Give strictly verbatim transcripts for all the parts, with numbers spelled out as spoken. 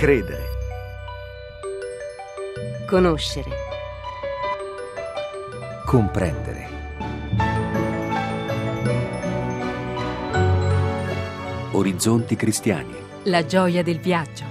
Credere. Conoscere. Comprendere. Orizzonti cristiani. La gioia del viaggio.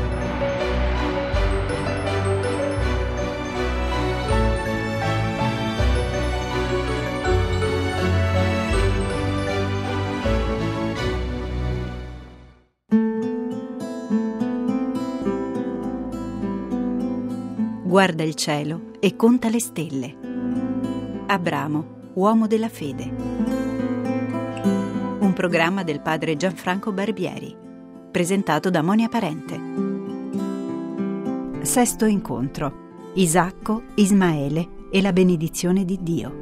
Guarda il cielo e conta le stelle. Abramo, uomo della fede. Un programma del padre Gianfranco Barbieri, presentato da Monia Parente. Sesto incontro. Isacco, Ismaele e la benedizione di Dio.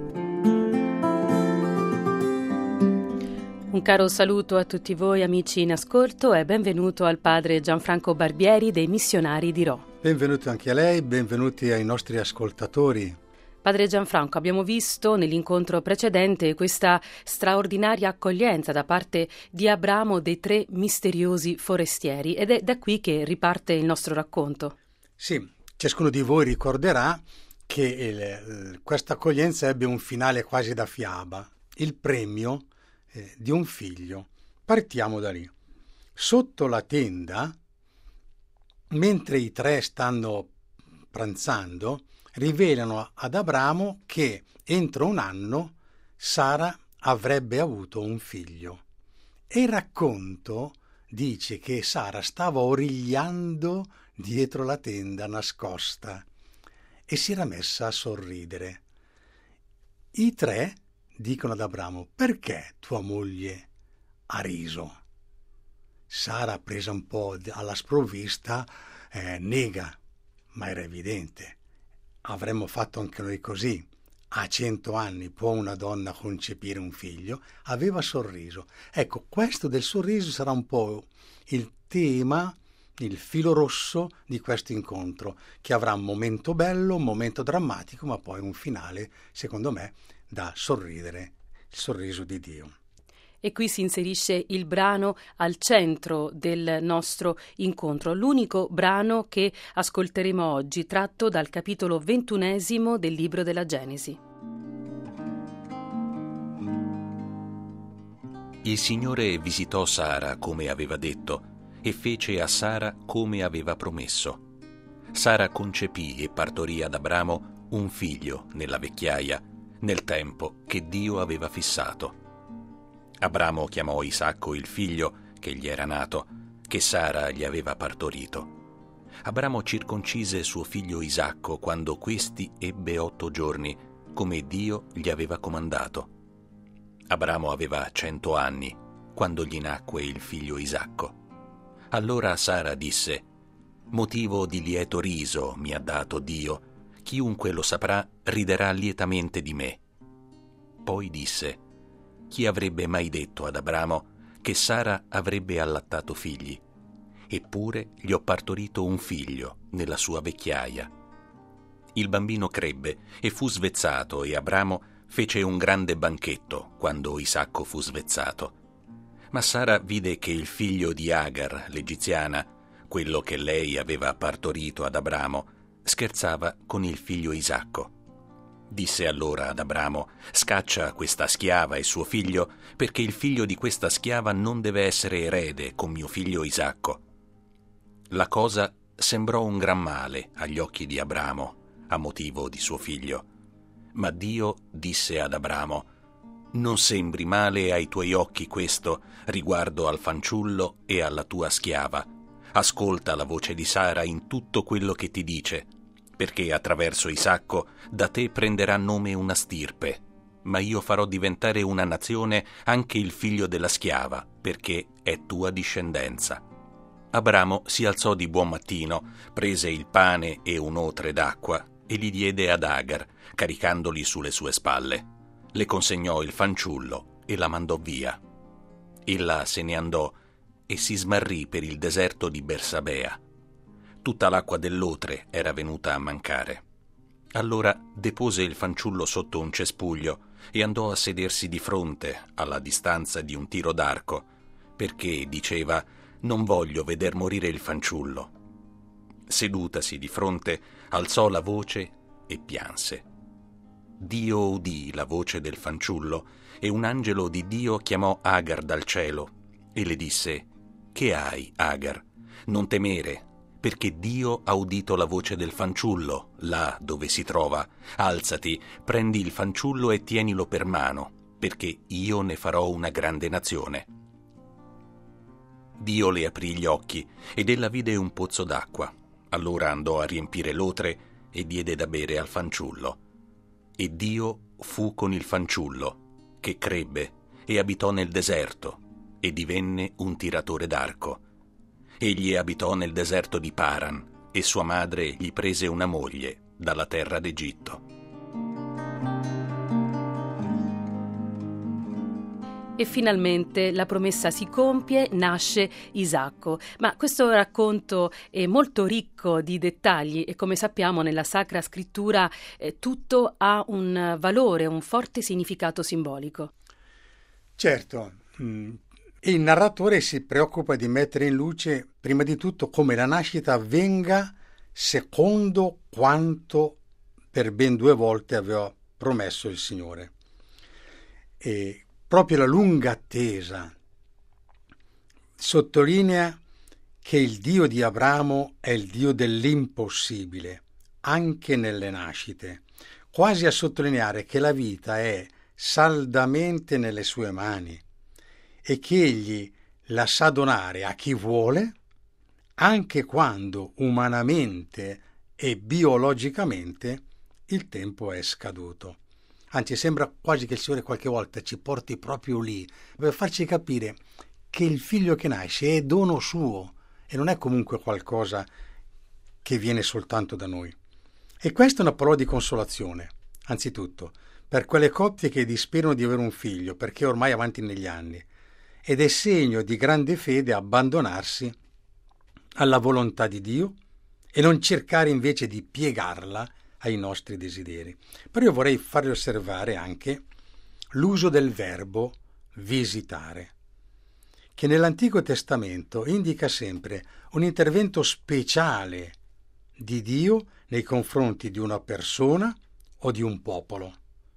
Un caro saluto a tutti voi amici in ascolto e benvenuto al padre Gianfranco Barbieri dei Missionari di Rho. Benvenuti anche a lei, benvenuti ai nostri ascoltatori. Padre Gianfranco, abbiamo visto nell'incontro precedente questa straordinaria accoglienza da parte di Abramo dei tre misteriosi forestieri ed è da qui che riparte il nostro racconto. Sì, ciascuno di voi ricorderà che il, questa accoglienza ebbe un finale quasi da fiaba, il premio eh, di un figlio. Partiamo da lì. Sotto la tenda, mentre i tre stanno pranzando, rivelano ad Abramo che entro un anno Sara avrebbe avuto un figlio. E il racconto dice che Sara stava origliando dietro la tenda nascosta e si era messa a sorridere. I tre dicono ad Abramo: perché tua moglie ha riso? Sara, presa un po' alla sprovvista, eh, nega, ma era evidente. Avremmo fatto anche noi così. A cento anni può una donna concepire un figlio? Aveva sorriso. Ecco, questo del sorriso sarà un po' il tema, il filo rosso di questo incontro, che avrà un momento bello, un momento drammatico, ma poi un finale, secondo me, da sorridere, il sorriso di Dio. E qui si inserisce il brano al centro del nostro incontro, l'unico brano che ascolteremo oggi, tratto dal capitolo ventunesimo del libro della Genesi. Il Signore visitò Sara come aveva detto e fece a Sara come aveva promesso. Sara concepì e partorì ad Abramo un figlio nella vecchiaia, nel tempo che Dio aveva fissato. Abramo chiamò Isacco il figlio che gli era nato, che Sara gli aveva partorito. Abramo circoncise suo figlio Isacco quando questi ebbe otto giorni, come Dio gli aveva comandato. Abramo aveva cento anni quando gli nacque il figlio Isacco. Allora Sara disse: «Motivo di lieto riso mi ha dato Dio, chiunque lo saprà riderà lietamente di me». Poi disse: «Chi avrebbe mai detto ad Abramo che Sara avrebbe allattato figli? Eppure gli ho partorito un figlio nella sua vecchiaia». Il bambino crebbe e fu svezzato, e Abramo fece un grande banchetto quando Isacco fu svezzato. Ma Sara vide che il figlio di Agar, l'egiziana, quello che lei aveva partorito ad Abramo, scherzava con il figlio Isacco. Disse allora ad Abramo: «Scaccia questa schiava e suo figlio, perché il figlio di questa schiava non deve essere erede con mio figlio Isacco». La cosa sembrò un gran male agli occhi di Abramo a motivo di suo figlio. Ma Dio disse ad Abramo: «Non sembri male ai tuoi occhi questo riguardo al fanciullo e alla tua schiava. Ascolta la voce di Sara in tutto quello che ti dice, perché attraverso Isacco da te prenderà nome una stirpe, ma io farò diventare una nazione anche il figlio della schiava, perché è tua discendenza». Abramo si alzò di buon mattino, prese il pane e un otre d'acqua e li diede ad Agar, caricandoli sulle sue spalle. Le consegnò il fanciullo e la mandò via. Ella se ne andò e si smarrì per il deserto di Bersabea. Tutta l'acqua dell'otre era venuta a mancare. Allora depose il fanciullo sotto un cespuglio e andò a sedersi di fronte, alla distanza di un tiro d'arco, perché diceva: «Non voglio veder morire il fanciullo». Sedutasi di fronte, alzò la voce e pianse. Dio udì la voce del fanciullo e un angelo di Dio chiamò Agar dal cielo e le disse: «Che hai, Agar? Non temere, perché Dio ha udito la voce del fanciullo là dove si trova. Alzati, prendi il fanciullo e tienilo per mano, perché io ne farò una grande nazione». Dio le aprì gli occhi ed ella vide un pozzo d'acqua. Allora andò a riempire l'otre e diede da bere al fanciullo. E Dio fu con il fanciullo, che crebbe e abitò nel deserto e divenne un tiratore d'arco. Egli abitò nel deserto di Paran e sua madre gli prese una moglie dalla terra d'Egitto. E finalmente la promessa si compie, nasce Isacco. Ma questo racconto è molto ricco di dettagli e, come sappiamo, nella Sacra Scrittura eh, tutto ha un valore, un forte significato simbolico. Certo, il narratore si preoccupa di mettere in luce prima di tutto come la nascita avvenga secondo quanto per ben due volte aveva promesso il Signore. E proprio la lunga attesa sottolinea che il Dio di Abramo è il Dio dell'impossibile, anche nelle nascite, quasi a sottolineare che la vita è saldamente nelle sue mani e che egli la sa donare a chi vuole, anche quando umanamente e biologicamente il tempo è scaduto. Anzi, sembra quasi che il Signore qualche volta ci porti proprio lì, per farci capire che il figlio che nasce è dono suo e non è comunque qualcosa che viene soltanto da noi. E questa è una parola di consolazione, anzitutto, per quelle coppie che disperano di avere un figlio, perché è ormai avanti negli anni, ed è segno di grande fede abbandonarsi alla volontà di Dio e non cercare invece di piegarla ai nostri desideri. Però io vorrei farvi osservare anche l'uso del verbo visitare, che nell'Antico Testamento indica sempre un intervento speciale di Dio nei confronti di una persona o di un popolo.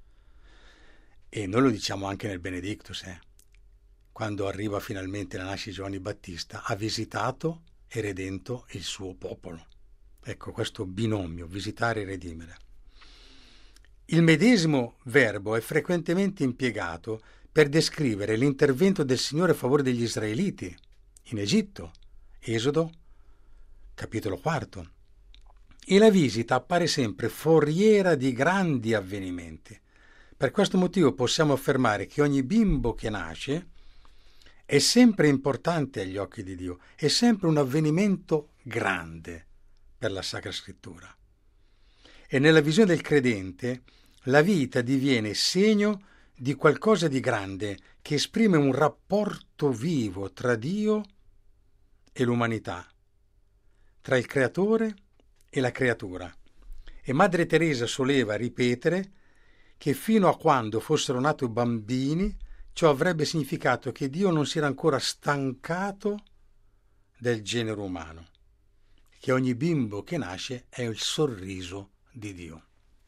E noi lo diciamo anche nel Benedictus, eh? Quando arriva finalmente la nascita di Giovanni Battista, ha visitato e redento il suo popolo. Ecco questo binomio, visitare e redimere. Il medesimo verbo è frequentemente impiegato per descrivere l'intervento del Signore a favore degli israeliti in Egitto, Esodo, capitolo quarto. E la visita appare sempre foriera di grandi avvenimenti. Per questo motivo possiamo affermare che ogni bimbo che nasce è sempre importante agli occhi di Dio, è sempre un avvenimento grande per la Sacra Scrittura. E nella visione del credente la vita diviene segno di qualcosa di grande che esprime un rapporto vivo tra Dio e l'umanità, tra il creatore e la creatura. E Madre Teresa soleva ripetere che fino a quando fossero nati bambini ciò avrebbe significato che Dio non si era ancora stancato del genere umano, che ogni bimbo che nasce è il sorriso di Dio.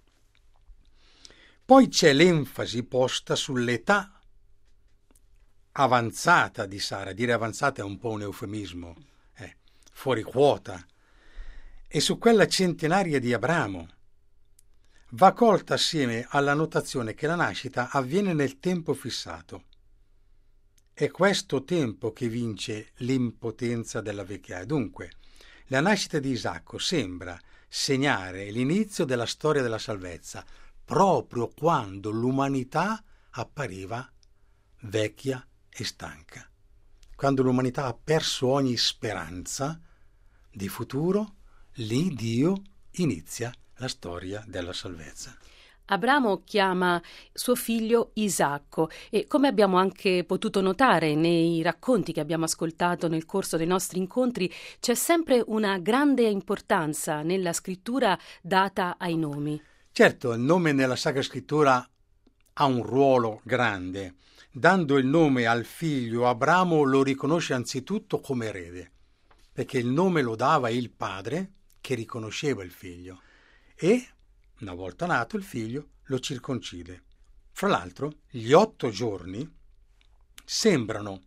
Poi c'è l'enfasi posta sull'età avanzata di Sara. Dire avanzata è un po' un eufemismo, eh, fuori quota, e su quella centenaria di Abramo. Va colta assieme alla notazione che la nascita avviene nel tempo fissato. È questo tempo che vince l'impotenza della vecchiaia. Dunque, la nascita di Isacco sembra segnare l'inizio della storia della salvezza, proprio quando l'umanità appariva vecchia e stanca, quando l'umanità ha perso ogni speranza di futuro. Lì Dio inizia la storia della salvezza. Abramo chiama suo figlio Isacco e, come abbiamo anche potuto notare nei racconti che abbiamo ascoltato nel corso dei nostri incontri, c'è sempre una grande importanza nella scrittura data ai nomi. Certo, il nome nella Sacra Scrittura ha un ruolo grande. Dando il nome al figlio, Abramo lo riconosce anzitutto come erede, perché il nome lo dava il padre, che riconosceva il figlio e, una volta nato il figlio, lo circoncide. Fra l'altro, gli otto giorni sembrano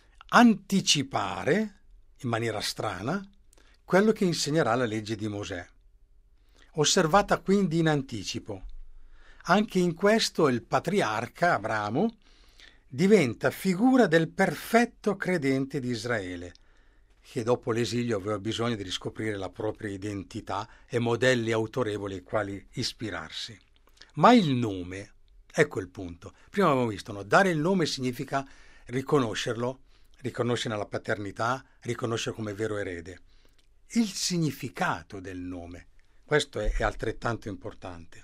anticipare, in maniera strana, quello che insegnerà la legge di Mosè. Osservata quindi in anticipo. Anche in questo il patriarca Abramo diventa figura del perfetto credente di Israele, che dopo l'esilio aveva bisogno di riscoprire la propria identità e modelli autorevoli ai quali ispirarsi. Ma il nome, ecco il punto. Prima abbiamo visto, no? Dare il nome significa riconoscerlo, riconoscere la paternità, riconoscere come vero erede. Il significato del nome, questo è, è altrettanto importante.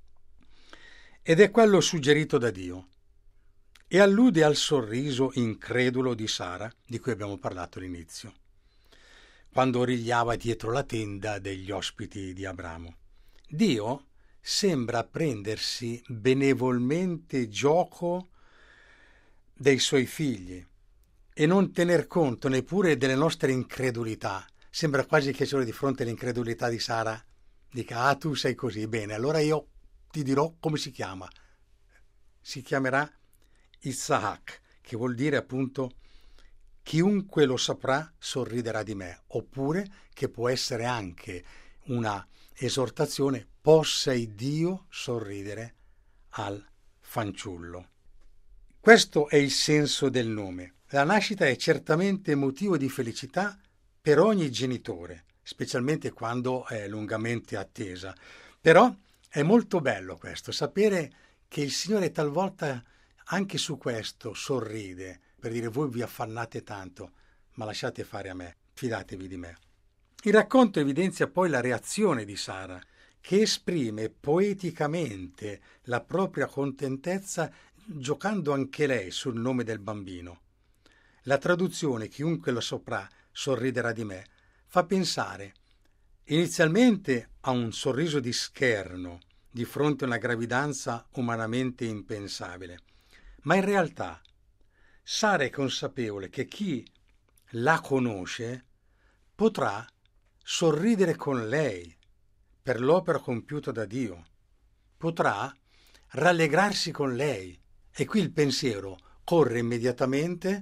Ed è quello suggerito da Dio. E allude al sorriso incredulo di Sara, di cui abbiamo parlato all'inizio, quando origliava dietro la tenda degli ospiti di Abramo. Dio sembra prendersi benevolmente gioco dei suoi figli e non tener conto neppure delle nostre incredulità. Sembra quasi che solo di fronte all'incredulità di Sara dica: ah, tu sei così, bene, allora io ti dirò come si chiama. Si chiamerà Isaac, che vuol dire appunto chiunque lo saprà sorriderà di me, oppure che può essere anche una esortazione: possa il Dio sorridere al fanciullo. Questo è il senso del nome. La nascita è certamente motivo di felicità per ogni genitore, specialmente quando è lungamente attesa. Però è molto bello questo, sapere che il Signore talvolta anche su questo sorride, per dire: voi vi affannate tanto, ma lasciate fare a me, fidatevi di me. Il racconto evidenzia poi la reazione di Sara, che esprime poeticamente la propria contentezza giocando anche lei sul nome del bambino. La traduzione "chiunque lo saprà sorriderà di me" fa pensare inizialmente a un sorriso di scherno di fronte a una gravidanza umanamente impensabile. Ma in realtà Sara è consapevole che chi la conosce potrà sorridere con lei per l'opera compiuta da Dio, potrà rallegrarsi con lei. E qui il pensiero corre immediatamente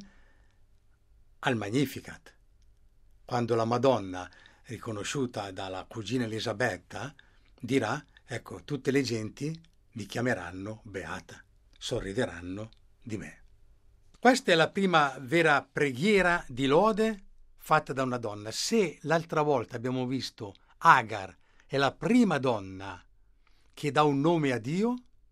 al Magnificat, quando la Madonna, riconosciuta dalla cugina Elisabetta, dirà: ecco, tutte le genti mi chiameranno beata, sorrideranno di me. Questa è la prima vera preghiera di lode fatta da una donna. Se l'altra volta abbiamo visto Agar è la prima donna che dà un nome a Dio,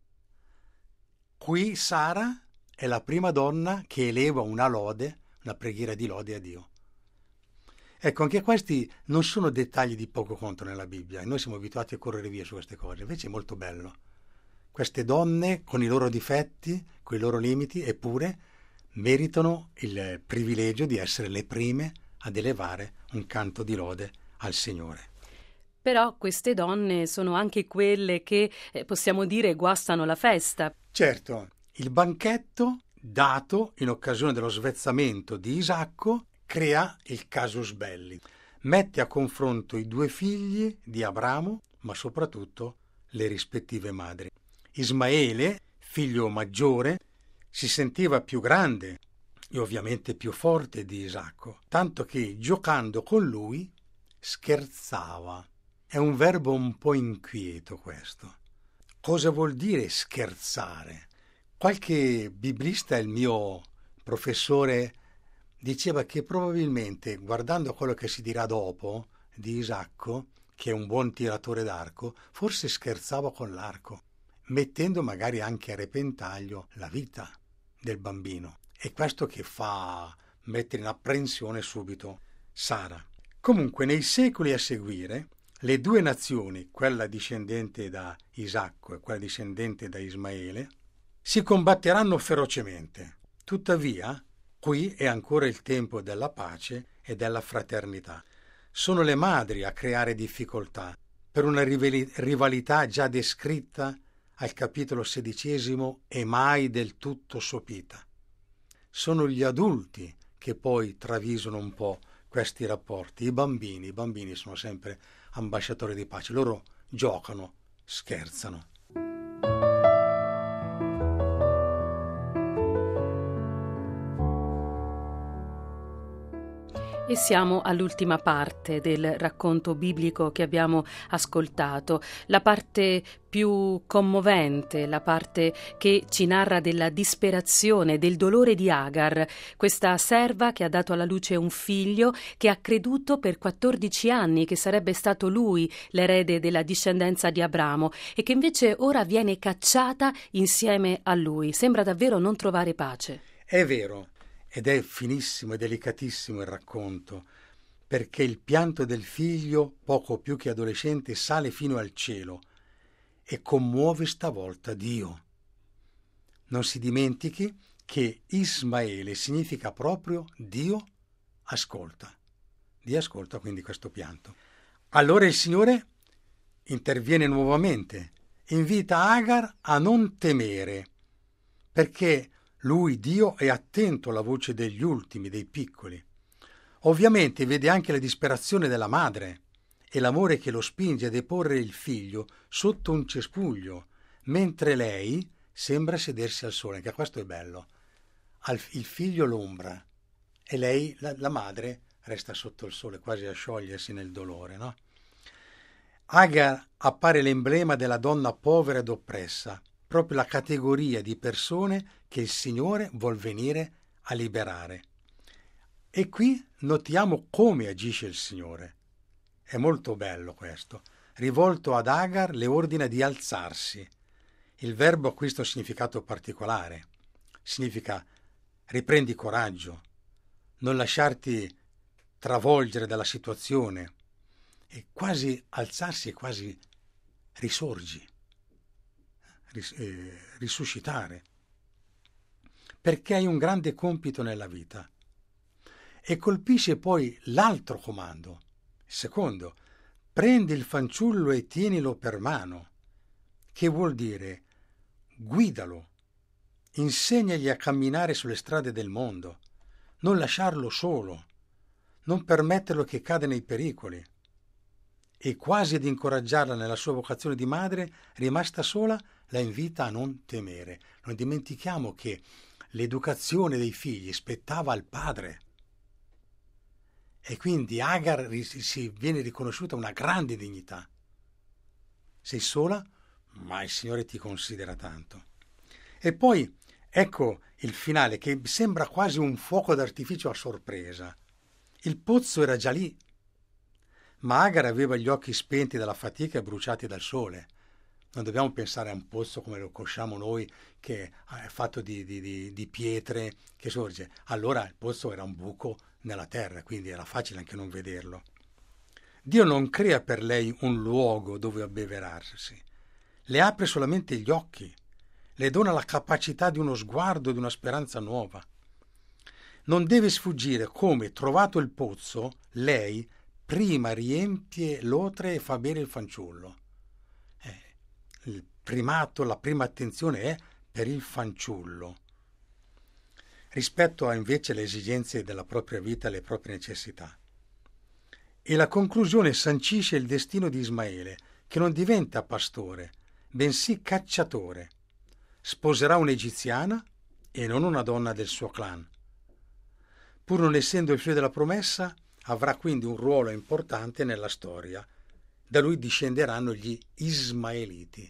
qui Sara è la prima donna che eleva una lode, una preghiera di lode a Dio. Ecco, anche questi non sono dettagli di poco conto nella Bibbia, e noi siamo abituati a correre via su queste cose, invece è molto bello. Queste donne, con i loro difetti, con i loro limiti, eppure meritano il privilegio di essere le prime ad elevare un canto di lode al Signore. Però queste donne sono anche quelle che, eh, possiamo dire, guastano la festa. Certo, il banchetto dato in occasione dello svezzamento di Isacco crea il casus belli, mette a confronto i due figli di Abramo, ma soprattutto le rispettive madri. Ismaele, figlio maggiore, si sentiva più grande e ovviamente più forte di Isacco, tanto che giocando con lui scherzava. È un verbo un po' inquieto questo. Cosa vuol dire scherzare? Qualche biblista, il mio professore, diceva che probabilmente, guardando a quello che si dirà dopo di Isacco, che è un buon tiratore d'arco, forse scherzava con l'arco, mettendo magari anche a repentaglio la vita del bambino. È questo che fa mettere in apprensione subito Sara. Comunque, nei secoli a seguire, le due nazioni, quella discendente da Isacco e quella discendente da Ismaele, si combatteranno ferocemente. Tuttavia, qui è ancora il tempo della pace e della fraternità. Sono le madri a creare difficoltà per una rivalità già descritta al capitolo sedicesimo e mai del tutto sopita. Sono gli adulti che poi travisano un po' questi rapporti. I bambini, i bambini sono sempre ambasciatori di pace. Loro giocano, scherzano. E siamo all'ultima parte del racconto biblico che abbiamo ascoltato, la parte più commovente, la parte che ci narra della disperazione, del dolore di Agar, questa serva che ha dato alla luce un figlio, che ha creduto per quattordici anni che sarebbe stato lui l'erede della discendenza di Abramo e che invece ora viene cacciata insieme a lui. Sembra davvero non trovare pace. È vero. Ed è finissimo e delicatissimo il racconto, perché il pianto del figlio, poco più che adolescente, sale fino al cielo e commuove stavolta Dio. Non si dimentichi che Ismaele significa proprio Dio ascolta. Dio ascolta quindi questo pianto. Allora il Signore interviene nuovamente, invita Agar a non temere, perché lui, Dio, è attento alla voce degli ultimi, dei piccoli. Ovviamente vede anche la disperazione della madre e l'amore che lo spinge a deporre il figlio sotto un cespuglio, mentre lei sembra sedersi al sole, che questo è bello. Al, il figlio l'ombra e lei, la, la madre, resta sotto il sole, quasi a sciogliersi nel dolore, no? Agar appare l'emblema della donna povera ed oppressa, proprio la categoria di persone che il Signore vuol venire a liberare. E qui notiamo come agisce il Signore. È molto bello questo. Rivolto ad Agar le ordina di alzarsi. Il verbo ha questo significato particolare. Significa riprendi coraggio, non lasciarti travolgere dalla situazione. E quasi alzarsi è quasi risorgi. Risuscitare, perché hai un grande compito nella vita. E colpisce poi l'altro comando, il secondo: prendi il fanciullo e tienilo per mano, che vuol dire guidalo, insegnagli a camminare sulle strade del mondo, non lasciarlo solo, non permetterlo che cade nei pericoli. E quasi ad incoraggiarla nella sua vocazione di madre, rimasta sola, la invita a non temere. Non dimentichiamo che l'educazione dei figli spettava al padre. E quindi Agar si viene riconosciuta una grande dignità. Sei sola, ma il Signore ti considera tanto. E poi ecco il finale, che sembra quasi un fuoco d'artificio a sorpresa. Il pozzo era già lì, ma Agar aveva gli occhi spenti dalla fatica e bruciati dal sole. Non dobbiamo pensare a un pozzo come lo conosciamo noi, che è fatto di, di, di, di pietre, che sorge. Allora il pozzo era un buco nella terra, quindi era facile anche non vederlo. Dio non crea per lei un luogo dove abbeverarsi, le apre solamente gli occhi, le dona la capacità di uno sguardo, di una speranza nuova. Non deve sfuggire come, trovato il pozzo, lei prima riempie l'otre e fa bere il fanciullo. Eh, il primato, la prima attenzione è per il fanciullo, rispetto a invece le esigenze della propria vita e le proprie necessità. E la conclusione sancisce il destino di Ismaele, che non diventa pastore, bensì cacciatore. Sposerà un'egiziana e non una donna del suo clan. Pur non essendo il figlio della promessa, avrà quindi un ruolo importante nella storia. Da lui discenderanno gli Ismaeliti.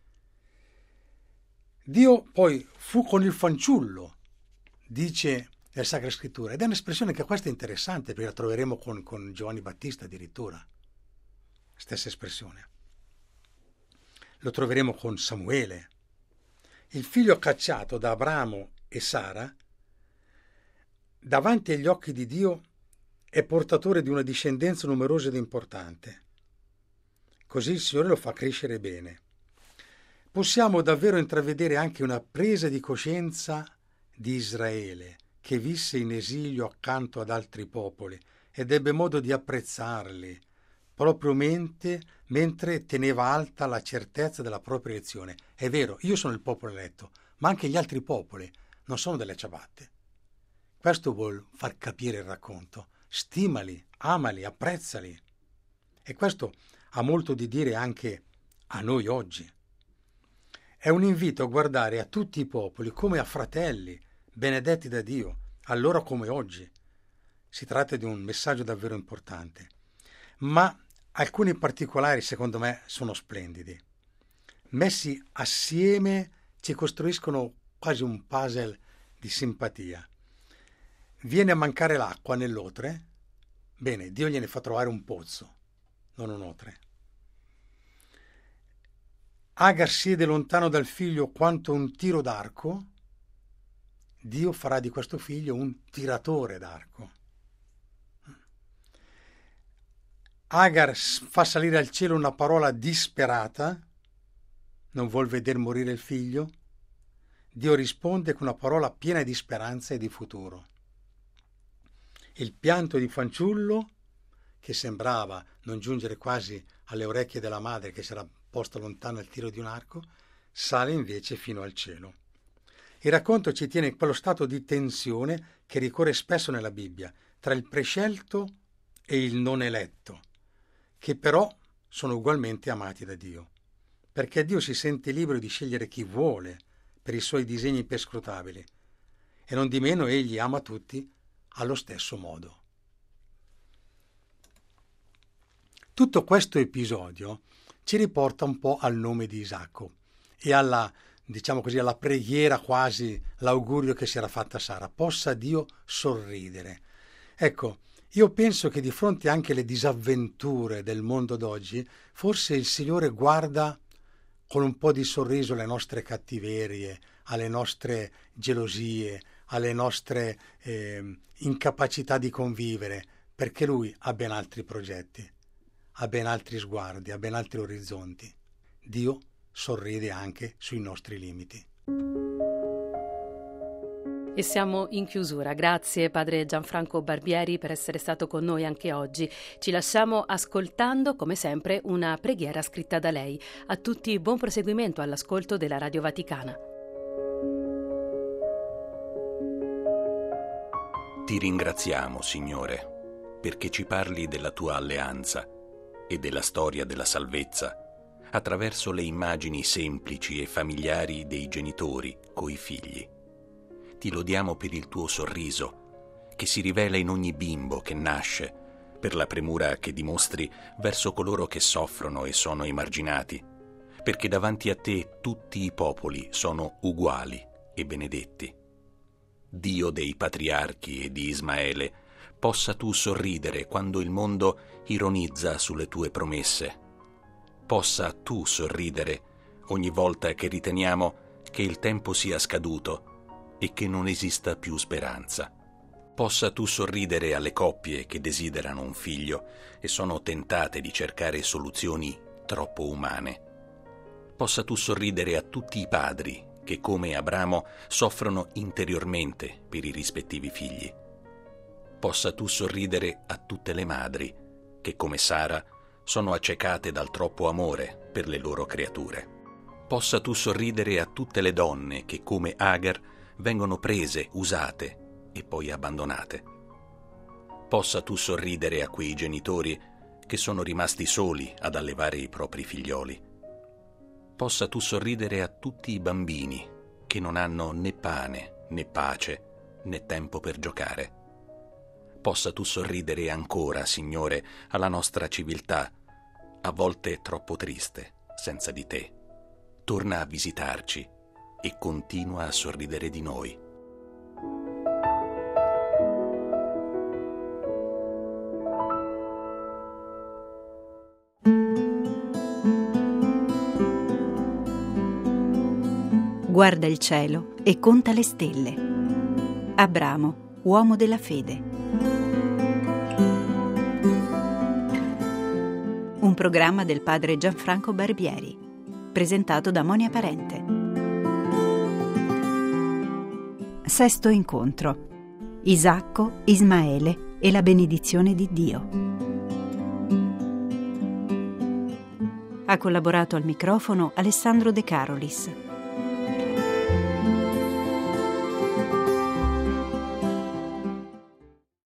Dio poi fu con il fanciullo, dice la Sacra Scrittura, ed è un'espressione che questa è interessante, perché la troveremo con, con Giovanni Battista addirittura, stessa espressione. Lo troveremo con Samuele. Il figlio cacciato da Abramo e Sara, davanti agli occhi di Dio, è portatore di una discendenza numerosa ed importante. Così il Signore lo fa crescere bene. Possiamo davvero intravedere anche una presa di coscienza di Israele, che visse in esilio accanto ad altri popoli ed ebbe modo di apprezzarli, proprio mente, mentre teneva alta la certezza della propria elezione. È vero, io sono il popolo eletto, ma anche gli altri popoli non sono delle ciabatte. Questo vuol far capire il racconto. Stimali, amali, apprezzali. E questo ha molto di dire anche a noi oggi. È un invito a guardare a tutti i popoli come a fratelli, benedetti da Dio, allora come oggi. Si tratta di un messaggio davvero importante. Ma alcuni particolari, secondo me, sono splendidi. Messi assieme ci costruiscono quasi un puzzle di simpatia. Viene a mancare l'acqua nell'otre? Bene, Dio gliene fa trovare un pozzo, non un otre. Agar siede lontano dal figlio quanto un tiro d'arco? Dio farà di questo figlio un tiratore d'arco. Agar fa salire al cielo una parola disperata, non vuol veder morire il figlio. Dio risponde con una parola piena di speranza e di futuro. Il pianto di fanciullo, che sembrava non giungere quasi alle orecchie della madre che si era posta lontano al tiro di un arco, sale invece fino al cielo. Il racconto ci tiene in quello stato di tensione che ricorre spesso nella Bibbia, tra il prescelto e il non eletto, che però sono ugualmente amati da Dio, perché Dio si sente libero di scegliere chi vuole per i suoi disegni perscrutabili, e non di meno egli ama tutti allo stesso modo. Tutto questo episodio ci riporta un po' al nome di Isacco e alla, diciamo così, alla preghiera, quasi l'augurio che si era fatta Sara: possa Dio sorridere. Ecco, io penso che di fronte anche alle disavventure del mondo d'oggi, forse il Signore guarda con un po' di sorriso alle nostre cattiverie, alle nostre gelosie, alle nostre eh, incapacità di convivere, perché Lui ha ben altri progetti, ha ben altri sguardi, ha ben altri orizzonti. Dio sorride anche sui nostri limiti. E siamo in chiusura. Grazie padre Gianfranco Barbieri per essere stato con noi anche oggi. Ci lasciamo ascoltando, come sempre, una preghiera scritta da lei. A tutti buon proseguimento all'ascolto della Radio Vaticana. Ti ringraziamo, Signore, perché ci parli della tua alleanza e della storia della salvezza attraverso le immagini semplici e familiari dei genitori coi figli. Ti lodiamo per il tuo sorriso, che si rivela in ogni bimbo che nasce, per la premura che dimostri verso coloro che soffrono e sono emarginati, perché davanti a te tutti i popoli sono uguali e benedetti. Dio dei patriarchi e di Ismaele, possa tu sorridere quando il mondo ironizza sulle tue promesse. Possa tu sorridere ogni volta che riteniamo che il tempo sia scaduto e che non esista più speranza. Possa tu sorridere alle coppie che desiderano un figlio e sono tentate di cercare soluzioni troppo umane. Possa tu sorridere a tutti i padri che, come Abramo, soffrono interiormente per i rispettivi figli. Possa tu sorridere a tutte le madri che, come Sara, sono accecate dal troppo amore per le loro creature. Possa tu sorridere a tutte le donne che, come Agar, vengono prese, usate e poi abbandonate. Possa tu sorridere a quei genitori che sono rimasti soli ad allevare i propri figlioli. Possa tu sorridere a tutti i bambini che non hanno né pane, né pace, né tempo per giocare. Possa tu sorridere ancora, Signore, alla nostra civiltà, a volte troppo triste, senza di te. Torna a visitarci e continua a sorridere di noi. Guarda il cielo e conta le stelle. Abramo, uomo della fede. Un programma del padre Gianfranco Barbieri, presentato da Monia Parente. Sesto incontro. Isacco, Ismaele e la benedizione di Dio. Ha collaborato al microfono Alessandro De Carolis.